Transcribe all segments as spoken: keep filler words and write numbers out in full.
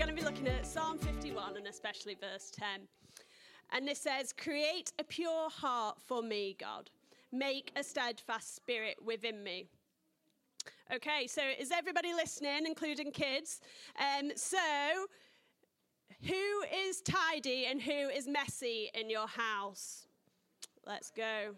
going to be looking at Psalm fifty-one and especially verse ten. And this says, "Create a pure heart for me, God. Make a steadfast spirit within me." Okay, so is everybody listening, including kids? Um, so, who is tidy and who is messy in your house? Let's go.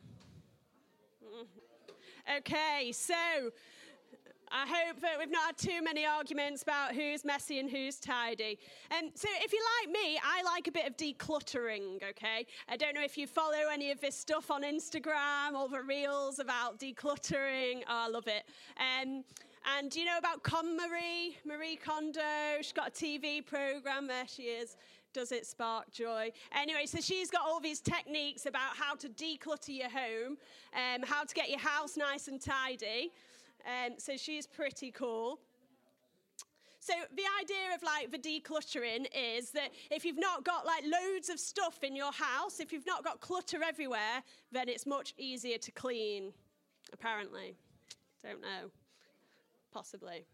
Okay, so I hope that we've not had too many arguments about who's messy and who's tidy. Um, so if you like me, I like a bit of decluttering, okay? I don't know if you follow any of this stuff on Instagram, all the reels about decluttering. Oh, I love it. Um, and do you know about Con Marie, Marie Kondo? She's got a T V program. There she is. Does it spark joy? Anyway, so she's got all these techniques about how to declutter your home, um, how to get your house nice and tidy. Um, so she's pretty cool. So the idea of like the decluttering is that if you've not got like loads of stuff in your house, if you've not got clutter everywhere, then it's much easier to clean, apparently. Don't know. Possibly.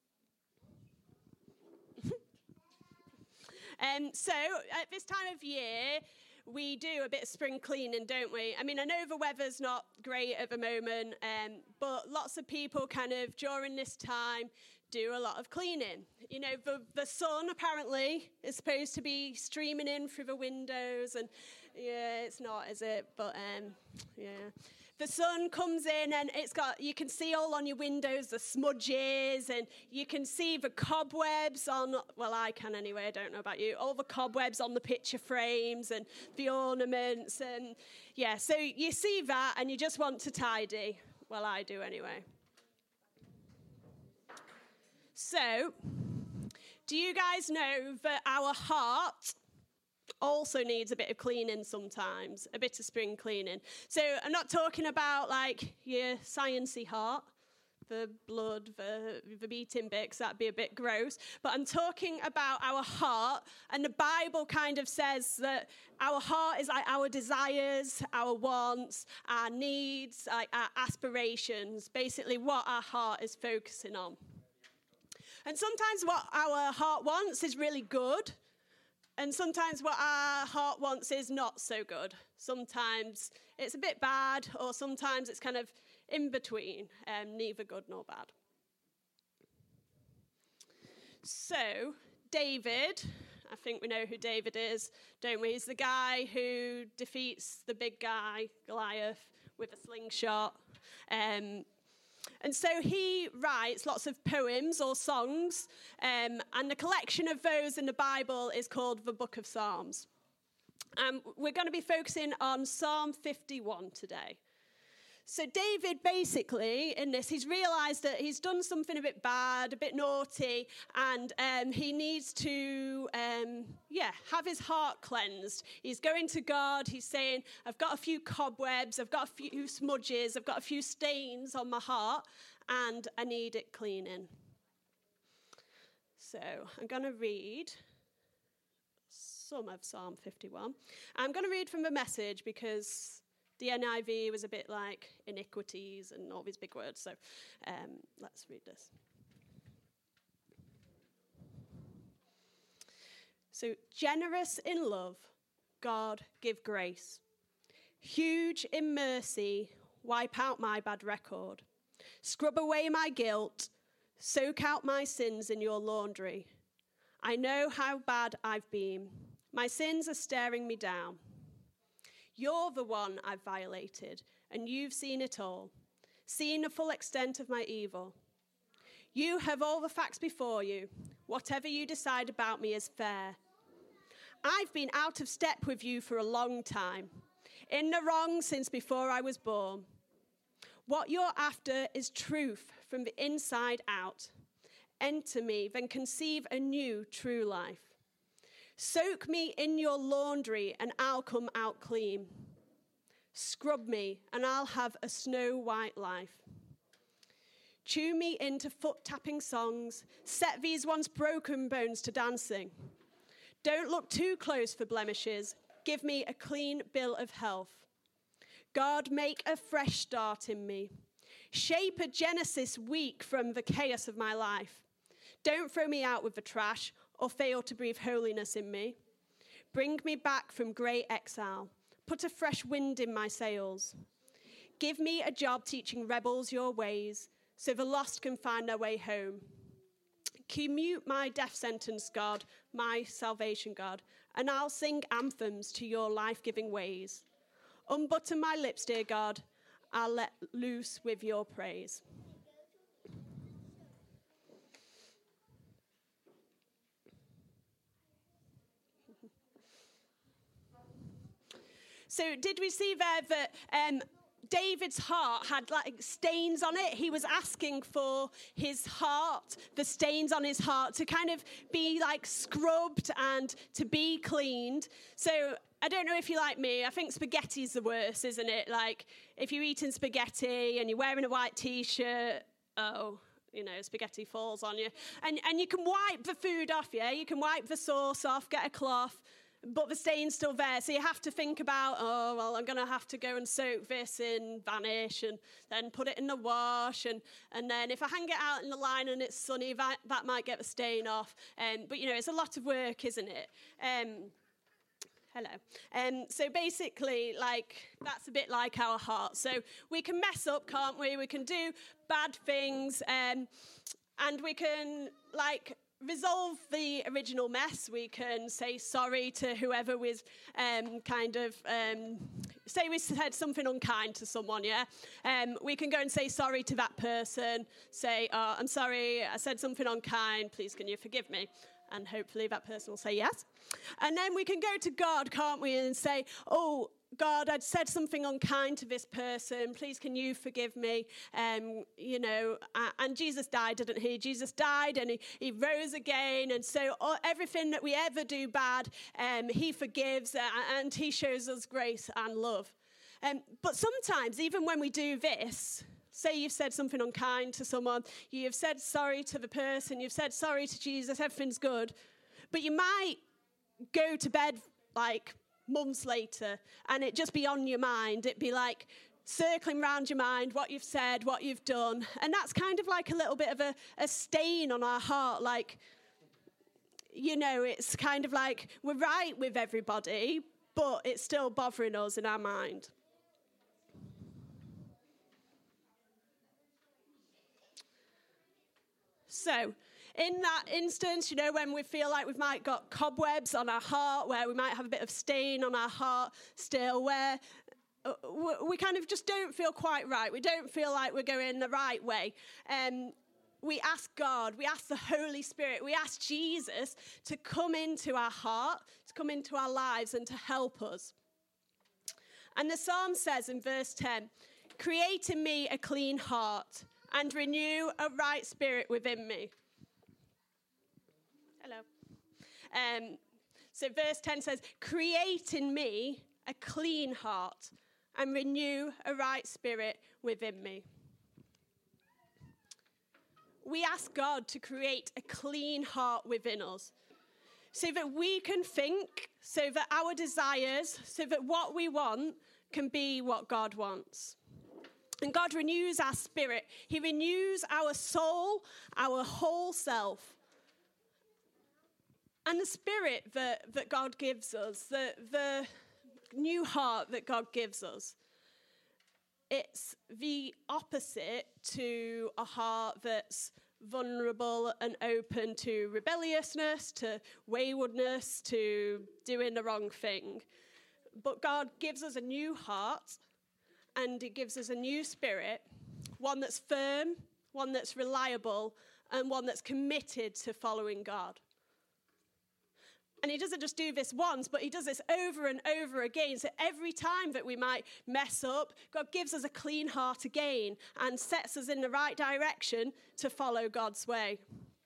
um, so at this time of year, we do a bit of spring cleaning, don't we? I mean, I know the weather's not great at the moment, um, but lots of people kind of, during this time, do a lot of cleaning. You know, the, the sun, apparently, is supposed to be streaming in through the windows, and yeah, it's not, is it? But, um, yeah. The sun comes in, and it's got, you can see all on your windows the smudges, and you can see the cobwebs on, well, I can anyway, I don't know about you, all the cobwebs on the picture frames, and the ornaments, and yeah, so you see that, and you just want to tidy. Well, I do anyway. So, do you guys know that our heart also needs a bit of cleaning sometimes, a bit of spring cleaning? So, I'm not talking about like your sciencey heart, the blood, the, the beating bit, 'cause that'd be a bit gross. But I'm talking about our heart, and the Bible kind of says that our heart is like our desires, our wants, our needs, like our aspirations, basically what our heart is focusing on. And sometimes what our heart wants is really good, and sometimes what our heart wants is not so good. Sometimes it's a bit bad, or sometimes it's kind of in between, um, neither good nor bad. So, David, I think we know who David is, don't we? He's the guy who defeats the big guy, Goliath, with a slingshot. Um, And so he writes lots of poems or songs, um, and the collection of those in the Bible is called the Book of Psalms. Um, we're going to be focusing on Psalm fifty-one today. So David, basically, in this, he's realised that he's done something a bit bad, a bit naughty, and um, he needs to, um, yeah, have his heart cleansed. He's going to God, he's saying, I've got a few cobwebs, I've got a few smudges, I've got a few stains on my heart, and I need it cleaning. So I'm going to read some of Psalm fifty-one. I'm going to read from the Message because the N I V was a bit like iniquities and all these big words. So um, let's read this. So, generous in love, God, give grace. Huge in mercy, wipe out my bad record. Scrub away my guilt, soak out my sins in your laundry. I know how bad I've been. My sins are staring me down. You're the one I've violated, and you've seen it all, seen the full extent of my evil. You have all the facts before you. Whatever you decide about me is fair. I've been out of step with you for a long time, in the wrong since before I was born. What you're after is truth from the inside out. Enter me, then conceive a new true life. Soak me in your laundry and I'll come out clean. Scrub me and I'll have a snow-white life. Tune me into foot-tapping songs. Set these once broken bones to dancing. Don't look too close for blemishes. Give me a clean bill of health. God, make a fresh start in me. Shape a Genesis week from the chaos of my life. Don't throw me out with the trash or fail to breathe holiness in me. Bring me back from great exile. Put a fresh wind in my sails. Give me a job teaching rebels your ways, so the lost can find their way home. Commute my death sentence, God, my salvation, God, and I'll sing anthems to your life-giving ways. Unbutton my lips, dear God, I'll let loose with your praise. So did we see there that um, David's heart had like stains on it? He was asking for his heart, the stains on his heart, to kind of be like scrubbed and to be cleaned. So I don't know if you're like me. I think spaghetti's the worst, isn't it? Like if you're eating spaghetti and you're wearing a white T-shirt, oh, you know, spaghetti falls on you. And, and you can wipe the food off, yeah? You can wipe the sauce off, get a cloth, but the stain's still there. So you have to think about, oh, well, I'm going to have to go and soak this in Vanish and then put it in the wash. And, and then if I hang it out in the line and it's sunny, that, that might get the stain off. Um, but, you know, it's a lot of work, isn't it? Um, hello. Um, so basically, like, that's a bit like our heart. So we can mess up, can't we? We can do bad things. Um, and we can, like, resolve the original mess. We can say sorry to whoever was um, kind of, um, say we said something unkind to someone, yeah? Um, we can go and say sorry to that person, say, oh, I'm sorry, I said something unkind, please can you forgive me? And hopefully that person will say yes. And then we can go to God, can't we, and say, oh, God, I'd said something unkind to this person. Please, can you forgive me? Um, you know, and Jesus died, didn't he? Jesus died and he, he rose again. And so all, everything that we ever do bad, um, he forgives uh, and he shows us grace and love. Um, but sometimes, even when we do this, say you've said something unkind to someone, you've said sorry to the person, you've said sorry to Jesus, everything's good. But you might go to bed like months later, and it just be on your mind. It'd be like circling around your mind what you've said, what you've done. And that's kind of like a little bit of a, a stain on our heart. Like, you know, it's kind of like we're right with everybody, but it's still bothering us in our mind. So, in that instance, you know, when we feel like we've might got cobwebs on our heart, where we might have a bit of stain on our heart still, where we kind of just don't feel quite right. We don't feel like we're going the right way. Um, we ask God, we ask the Holy Spirit, we ask Jesus to come into our heart, to come into our lives and to help us. And the Psalm says in verse ten, create in me a clean heart and renew a right spirit within me. Hello. Um, so verse ten says, create in me a clean heart and renew a right spirit within me. We ask God to create a clean heart within us so that we can think, so that our desires, so that what we want can be what God wants. And God renews our spirit. He renews our soul, our whole self. And the spirit that, that God gives us, the, the new heart that God gives us, it's the opposite to a heart that's vulnerable and open to rebelliousness, to waywardness, to doing the wrong thing. But God gives us a new heart, and he gives us a new spirit, one that's firm, one that's reliable, and one that's committed to following God. And he doesn't just do this once, but he does this over and over again. So every time that we might mess up, God gives us a clean heart again and sets us in the right direction to follow God's way.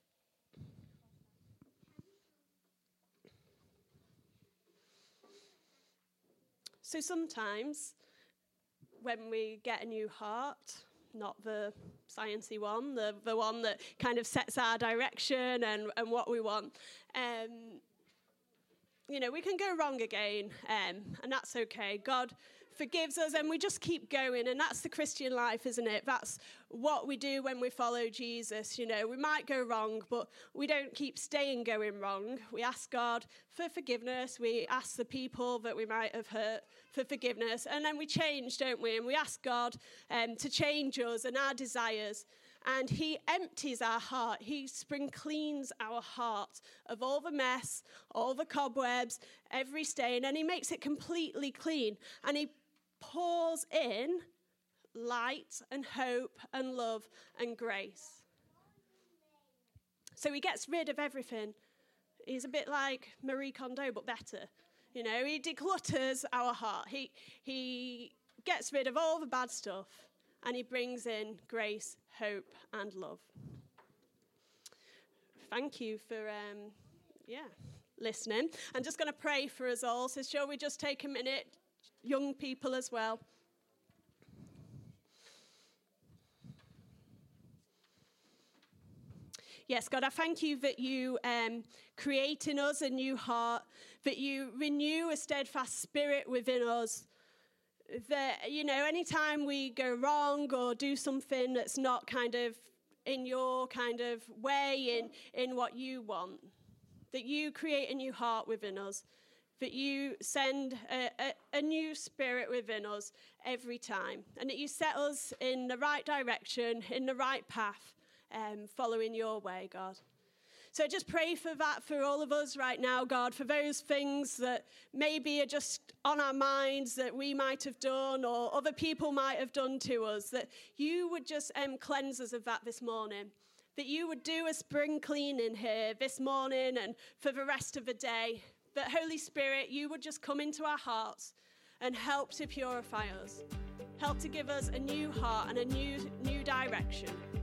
So sometimes when we get a new heart, not the sciencey one, the, the one that kind of sets our direction and, and what we want, um, you know, we can go wrong again, um, and that's okay. God forgives us, and we just keep going. And that's the Christian life, isn't it? That's what we do when we follow Jesus. You know, we might go wrong, but we don't keep staying going wrong. We ask God for forgiveness. We ask the people that we might have hurt for forgiveness. And then we change, don't we? And we ask God um, to change us and our desires. And he empties our heart. He spring cleans our heart of all the mess, all the cobwebs, every stain, and he makes it completely clean. And he pours in light and hope and love and grace. So he gets rid of everything. He's a bit like Marie Kondo, but better. You know, he declutters our heart. He, he gets rid of all the bad stuff. And he brings in grace, hope, and love. Thank you for, um, yeah, listening. I'm just going to pray for us all. So shall we just take a minute, young people as well? Yes, God, I thank you that you um, create in us a new heart, that you renew a steadfast spirit within us. That, you know, anytime we go wrong or do something that's not kind of in your kind of way, in, in what you want, that you create a new heart within us, that you send a, a, a new spirit within us every time, and that you set us in the right direction, in the right path, um, following your way, God. So just pray for that for all of us right now, God, for those things that maybe are just on our minds that we might have done or other people might have done to us, that you would just um, cleanse us of that this morning, that you would do a spring cleaning here this morning and for the rest of the day, that Holy Spirit, you would just come into our hearts and help to purify us, help to give us a new heart and a new, new direction.